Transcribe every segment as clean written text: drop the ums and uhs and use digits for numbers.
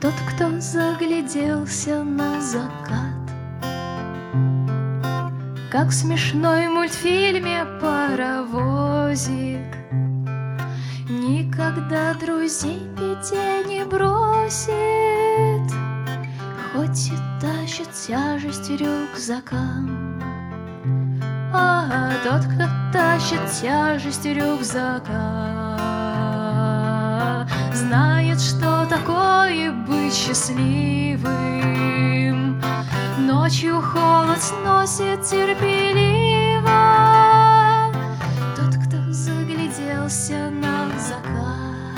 Тот, кто загляделся на закат, как в смешной мультфильме «Паровозик», никогда друзей в беде не бросит, хоть и тащит тяжесть рюкзака. А тот, кто тащит тяжесть рюкзака, знает, что такое быть счастливым. Ночью холод сносит терпеливо тот, кто загляделся на закат.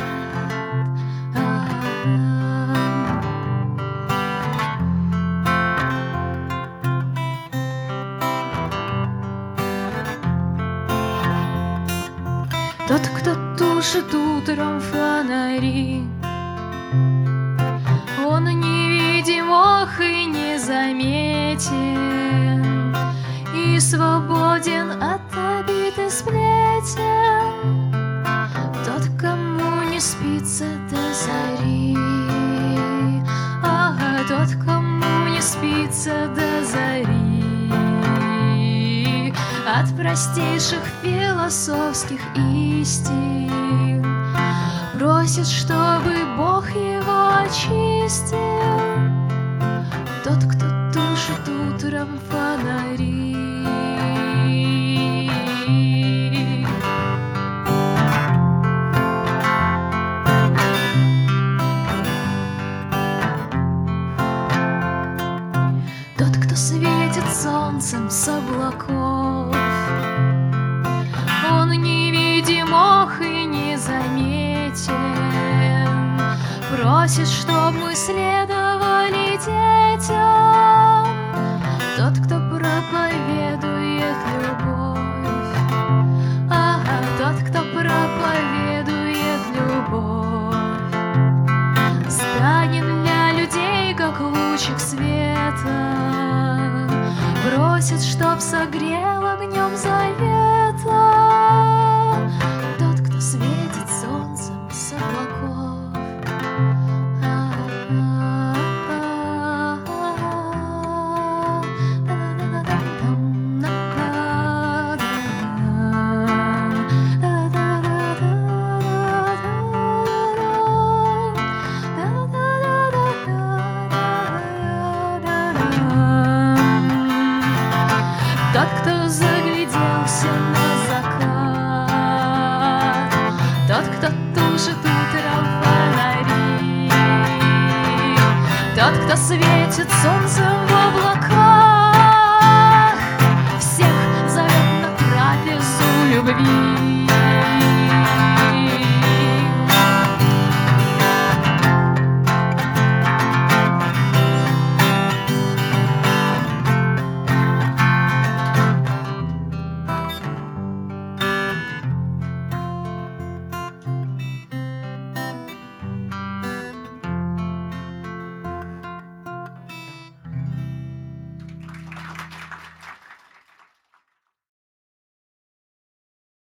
Тот, кто тушит утром фонари, он невидим, ох, и незаметен, и свободен от обид и сплетен. Тот, кому не спится до зари, тот, кому не спится до зари, от простейших философских истин просит, чтобы Бог его очистил. Тот, кто тушит утром фонари. Тот, кто светит солнцем с облаков, он невидим, ох, и незаметен, просит, чтоб мы следовали детям. Тот, кто проповедует любовь, тот, кто проповедует любовь, станет для людей, как лучик света, просит, чтоб согрел огнем завета. Тот, кто светит солнцем с облаков. Тот, кто загляделся на закат, тот, кто